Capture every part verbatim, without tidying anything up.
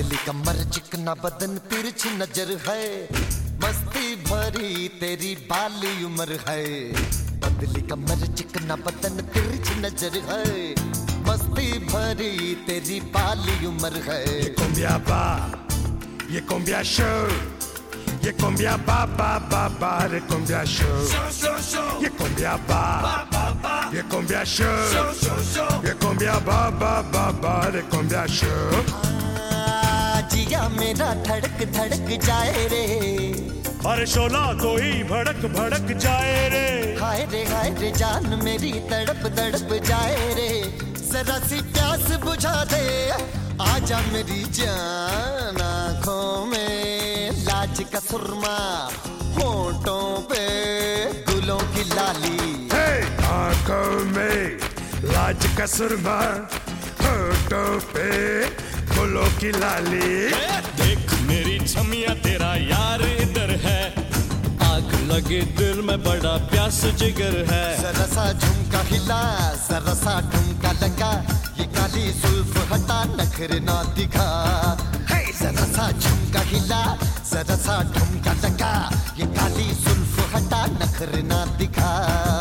पतली कमर चिकना बदन तिरछी नजर है, मस्ती भरी तेरी बाली उम्र है। पतली कमर चिकना बदन तिरछी नजर है, मस्ती भरी तेरी बाली उम्र है। ये cumbia ba, ये cumbia show, ये cumbia ba ba ba ba, ये cumbia show, ये cumbia ba, ये cumbia show, ये cumbia ba ba ba ba, ये cumbia show। जिया मेरा धड़क धड़क जाए रे, अरे शोला कोई भड़क भड़क जाए रे। हाय रे हाय रे जान मेरी तड़प तड़प जाए रे। जरा सी प्यास बुझा दे, आजा मेरी जान। आँखों में लाज का सुरमा, होंठों पे गुलों की लाली। आँखों में लाज का सुरमा, होंठों पे गुलों की लाली। देख मेरी छमिया तेरा यार इधर है, आग लगे दिल में बड़ा प्यास जिगर है। जरा सा झुमका हिला, जरा सा ठुमका लगा, ये काली जुल्फ हटा नखरे ना दिखा। हे जरा सा झुमका हिला, जरा सा ठुमका लगा, ये काली जुल्फ हटा नखरे ना दिखा।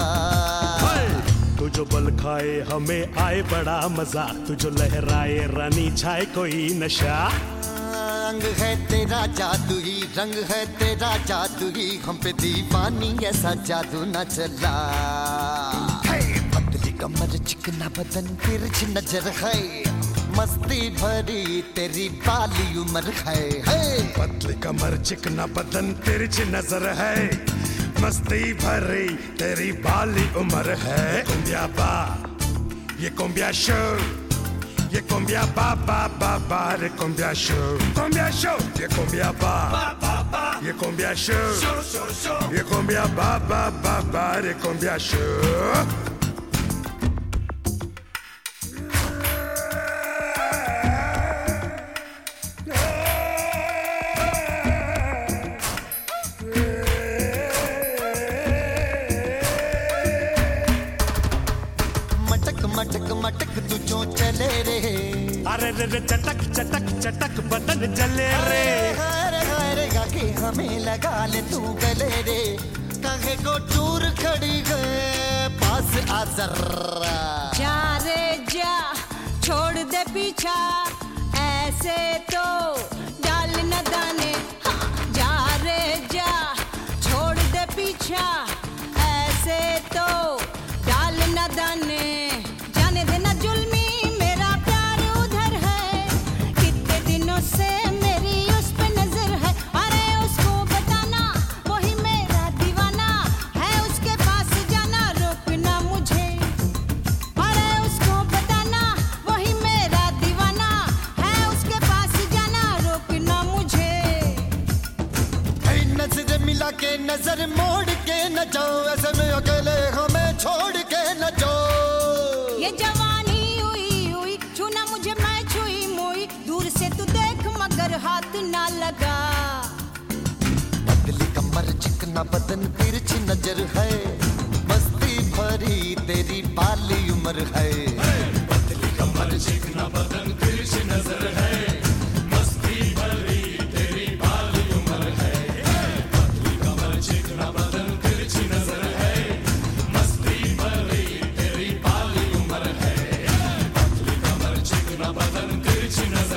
तू जो बल खाए हमें आए बड़ा मजा, तू जो लहराए रानी छाए कोई नशा। रंग है तेरा जादू ही, रंग है तेरा जादू ही, हम पे दीवानी ऐसा जादू न चला। पतली कमर चिकना बदन तिरछी नजर है, मस्ती भरी तेरी बाली उम्र है। पतली कमर चिकना बदन तिरछी नजर है, मस्ती भरी तेरी बाली उम्र है। cumbia ba, ये cumbia show, ये cumbia ba ba ba ba, ये cumbia show, cumbia show, ये cumbia ba, ये cumbia show, ये cumbia ba ba ba ba, ये cumbia show। मटक मटक तू जो चले रे, अरे रे रे चटक चटक चटक बदन जले रे। हरे हरे गाके हमें लगा ले तू गले रे, काहे को दूर खड़ी है पास आ जरा। जा रे जा छोड़ दे पीछा, ऐसे तो डाल न दाने। हाँ, जा रे जा छोड़ दे पीछा, ऐसे तो डाल न दाने। जाने देना जुल्मी मेरा प्यार उधर है, कितने दिनों से मेरी उस पे नजर है। अरे उसको बताना वही मेरा दीवाना है, उसके पास जाना रोकना मुझे। अरे उसको बताना वही मेरा दीवाना है, उसके पास जाना रोकना मुझे। नजर मिला के नजर मोड़ के न जाओ, ऐसे में अकेले हमें छोड़ के न जाओ। ये जवानी हुई हुई, छूना मुझे मैं छुई मुई, दूर से तू देख मगर हाथ ना लगा। पतली कमर चिकना बदन तिरछी नजर है, मस्ती भरी तेरी बाली उम्र है। पतली कमर चिकना बदन तिरछी नजर है, मस्ती भरी तेरी बाली उम्र है। पतली कमर चिकना बदन तिरछी नजर है, मस्ती भरी तेरी बाली उम्र है। पतली कमर चिकना बदन तिरछी नजर